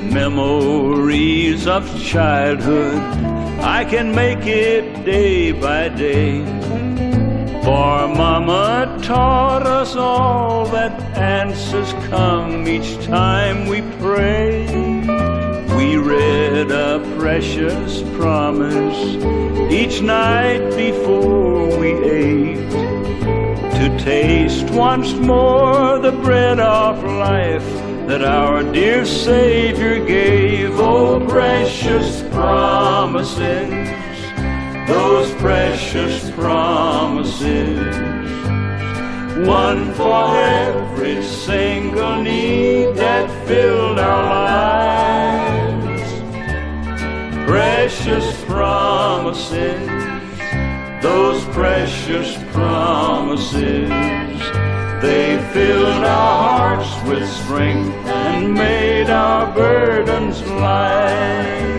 memories of childhood, I can make it day by day. For Mama taught us all that answers come each time we pray. We read a precious promise each night before we ate, to taste once more the bread of life that our dear Savior gave. Oh, precious promises, those precious promises, one for every single need that filled our lives. Precious promises, those precious promises, they filled our hearts with strength and made our burdens light.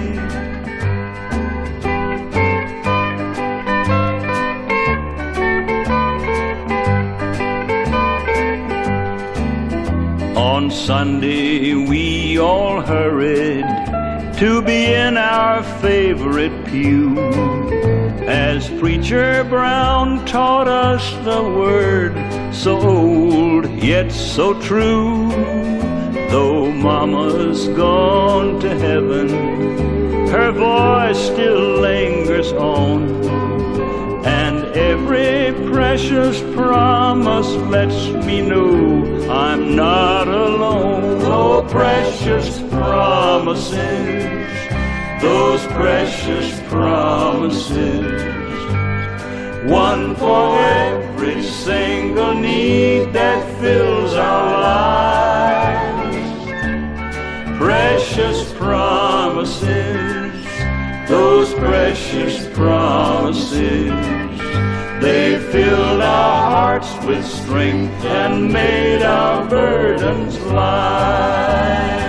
On Sunday we all hurried to be in our favorite pew, as Preacher Brown taught us the word, so old yet so true. Though Mama's gone to heaven, her voice still lingers on, and every precious promise lets me know I'm not alone. Oh, precious promises, those precious promises, one for every single need that fills our lives. Precious promises, those precious promises, they filled our hearts with strength and made our burdens light.